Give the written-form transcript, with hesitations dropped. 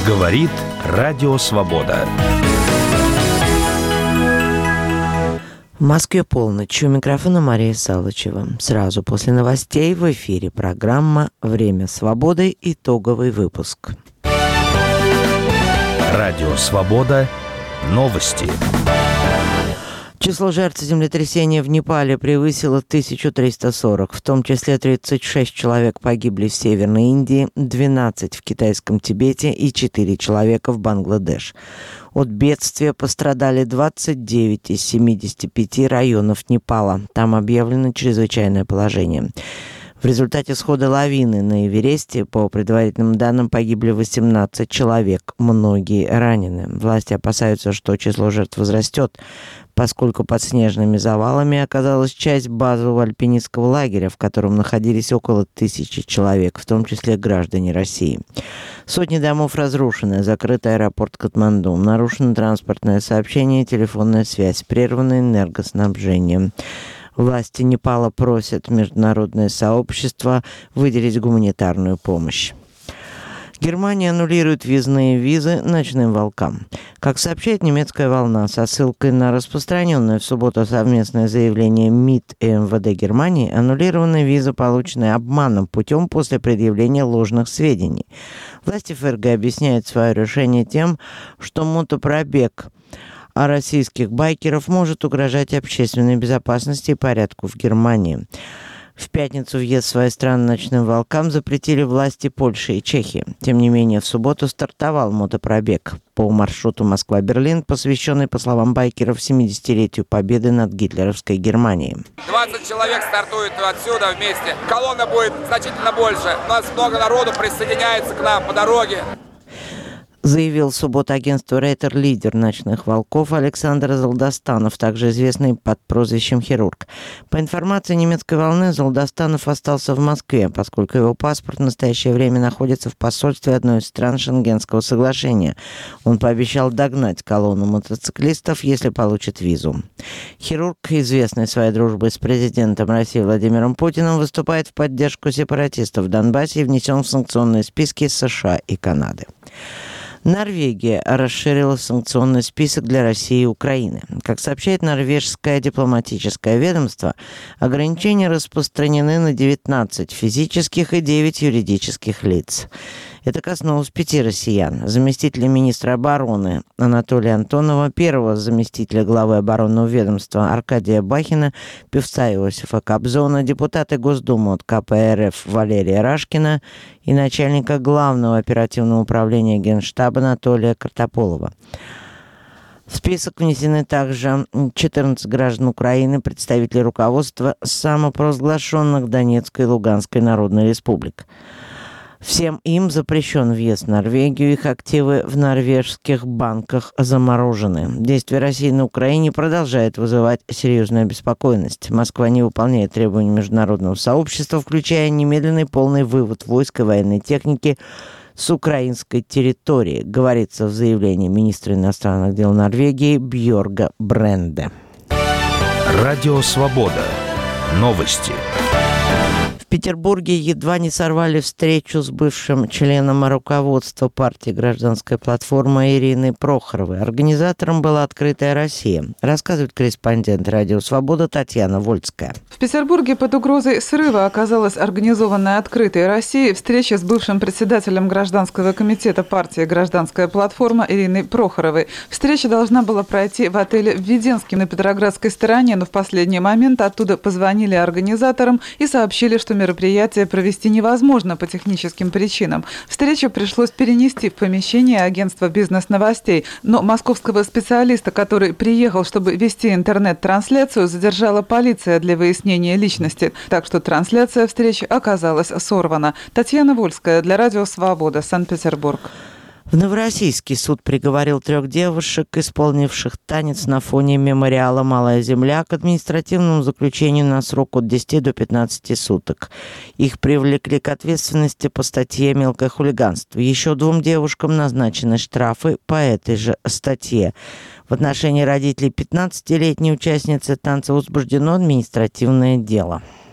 Говорит Радио Свобода. В Москве полночь. У микрофона Мария Салычева. Сразу после новостей в эфире программа «Время свободы». Итоговый выпуск. Радио Свобода. Новости. Число жертв землетрясения в Непале превысило 1340. В том числе 36 человек погибли в Северной Индии, 12 в Китайском Тибете и 4 человека в Бангладеш. От бедствия пострадали 29 из 75 районов Непала. Там объявлено чрезвычайное положение. В результате схода лавины на Эвересте, по предварительным данным, погибли 18 человек, многие ранены. Власти опасаются, что число жертв возрастет, поскольку под снежными завалами оказалась часть базового альпинистского лагеря, в котором находились около 1000 человек, в том числе граждане России. Сотни домов разрушены, закрыт аэропорт Катманду, нарушено транспортное сообщение, телефонная связь, прервано энергоснабжение. Власти Непала просят международное сообщество выделить гуманитарную помощь. Германия аннулирует въездные визы ночным волкам. Как сообщает немецкая «Волна» со ссылкой на распространенное в субботу совместное заявление МИД и МВД Германии, аннулированы визы, полученные обманным путем после предъявления ложных сведений. Власти ФРГ объясняют свое решение тем, что мотопробег российских байкеров может угрожать общественной безопасности и порядку в Германии. В пятницу въезд в свои страны ночным волкам запретили власти Польши и Чехии. Тем не менее, в субботу стартовал мотопробег по маршруту Москва-Берлин, посвященный, по словам байкеров, 70-летию победы над гитлеровской Германией. 20 человек стартует отсюда вместе. Колонна будет значительно больше. У нас много народу присоединяется к нам по дороге. Заявил в субботу агентству Рейтер лидер ночных волков Александр Золдостанов, также известный под прозвищем «Хирург». По информации немецкой «Волны», Золдостанов остался в Москве, поскольку его паспорт в настоящее время находится в посольстве одной из стран Шенгенского соглашения. Он пообещал догнать колонну мотоциклистов, если получит визу. «Хирург», известный своей дружбой с президентом России Владимиром Путиным, выступает в поддержку сепаратистов в Донбассе и внесен в санкционные списки США и Канады. Норвегия расширила санкционный список для России и Украины. Как сообщает норвежское дипломатическое ведомство, ограничения распространены на 19 физических и 9 юридических лиц. Это коснулось 5 россиян. Заместителя министра обороны Анатолия Антонова, первого заместителя главы оборонного ведомства Аркадия Бахина, певца Иосифа Кобзона, депутата Госдумы от КПРФ Валерия Рашкина и начальника Главного оперативного управления Генштаба Анатолия Картополова. В список внесены также 14 граждан Украины, представители руководства самопровозглашенных Донецкой и Луганской народной республик. Всем им запрещен въезд в Норвегию, их активы в норвежских банках заморожены. Действия России на Украине продолжают вызывать серьезную обеспокоенность. Москва не выполняет требования международного сообщества, включая немедленный полный вывод войск и военной техники с украинской территории, говорится в заявлении министра иностранных дел Норвегии Бьорга Бренде. Радио Свобода. Новости. В Петербурге едва не сорвали встречу с бывшим членом руководства партии «Гражданская платформа» Ириной Прохоровой. Организатором была «Открытая Россия», рассказывает корреспондент «Радио Свобода» Татьяна Вольская. В Петербурге под угрозой срыва оказалась организованная «Открытая Россия» встреча с бывшим председателем Гражданского комитета партии «Гражданская платформа» Ириной Прохоровой. Встреча должна была пройти в отеле «Введенский» на Петроградской стороне, но в последний момент оттуда позвонили организаторам и сообщили, что мероприятие провести невозможно по техническим причинам. Встречу пришлось перенести в помещение агентства «Бизнес-новостей», но московского специалиста, который приехал, чтобы вести интернет-трансляцию, задержала полиция для выяснения личности, так что трансляция встречи оказалась сорвана. Татьяна Вольская для Радио Свобода, Санкт-Петербург. В Новороссийске суд приговорил 3 девушек, исполнивших танец на фоне мемориала «Малая земля», к административному заключению на срок от 10 до 15 суток. Их привлекли к ответственности по статье «Мелкое хулиганство». Еще 2 девушкам назначены штрафы по этой же статье. В отношении родителей 15-летней участницы танца возбуждено административное дело.